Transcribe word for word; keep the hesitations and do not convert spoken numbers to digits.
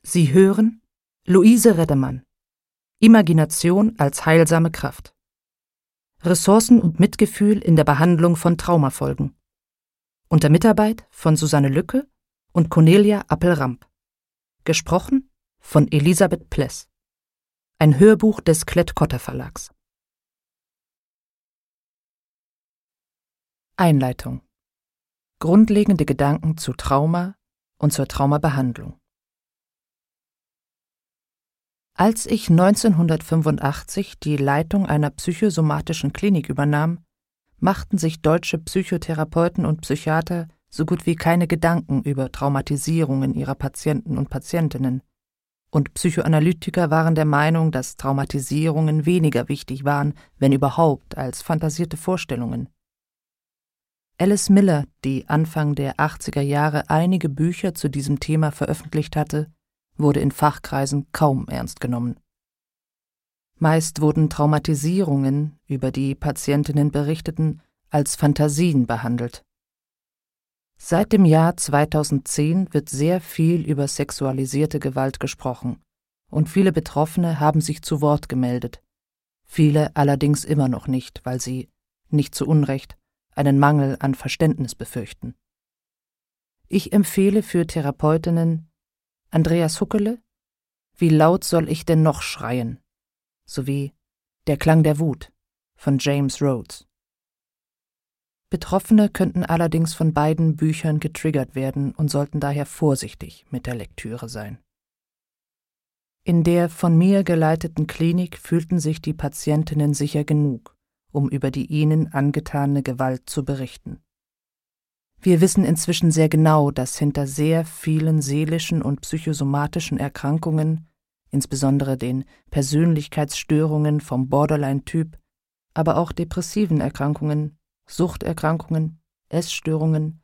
Sie hören Luise Reddemann. Imagination als heilsame Kraft. Ressourcen und Mitgefühl in der Behandlung von Traumafolgen. Unter Mitarbeit von Susanne Lücke und Cornelia Appel-Ramp. Gesprochen von Elisabeth Pless. Ein Hörbuch des Klett-Cotta Verlags. Einleitung. Grundlegende Gedanken zu Trauma und zur Traumabehandlung. Als ich neunzehnhundertfünfundachtzig die Leitung einer psychosomatischen Klinik übernahm, machten sich deutsche Psychotherapeuten und Psychiater so gut wie keine Gedanken über Traumatisierungen ihrer Patienten und Patientinnen, und Psychoanalytiker waren der Meinung, dass Traumatisierungen weniger wichtig waren, wenn überhaupt, als fantasierte Vorstellungen. Alice Miller, die Anfang der achtziger Jahre einige Bücher zu diesem Thema veröffentlicht hatte, wurde in Fachkreisen kaum ernst genommen. Meist wurden Traumatisierungen, über die Patientinnen berichteten, als Fantasien behandelt. Seit dem Jahr zweitausendzehn wird sehr viel über sexualisierte Gewalt gesprochen, und viele Betroffene haben sich zu Wort gemeldet, viele allerdings immer noch nicht, weil sie, nicht zu Unrecht, einen Mangel an Verständnis befürchten. Ich empfehle für Therapeutinnen Andreas Huckele, Wie laut soll ich denn noch schreien? Sowie Der Klang der Wut von James Rhodes. Betroffene könnten allerdings von beiden Büchern getriggert werden und sollten daher vorsichtig mit der Lektüre sein. In der von mir geleiteten Klinik fühlten sich die Patientinnen sicher genug, um über die ihnen angetane Gewalt zu berichten. Wir wissen inzwischen sehr genau, dass hinter sehr vielen seelischen und psychosomatischen Erkrankungen, insbesondere den Persönlichkeitsstörungen vom Borderline-Typ, aber auch depressiven Erkrankungen, Suchterkrankungen, Essstörungen,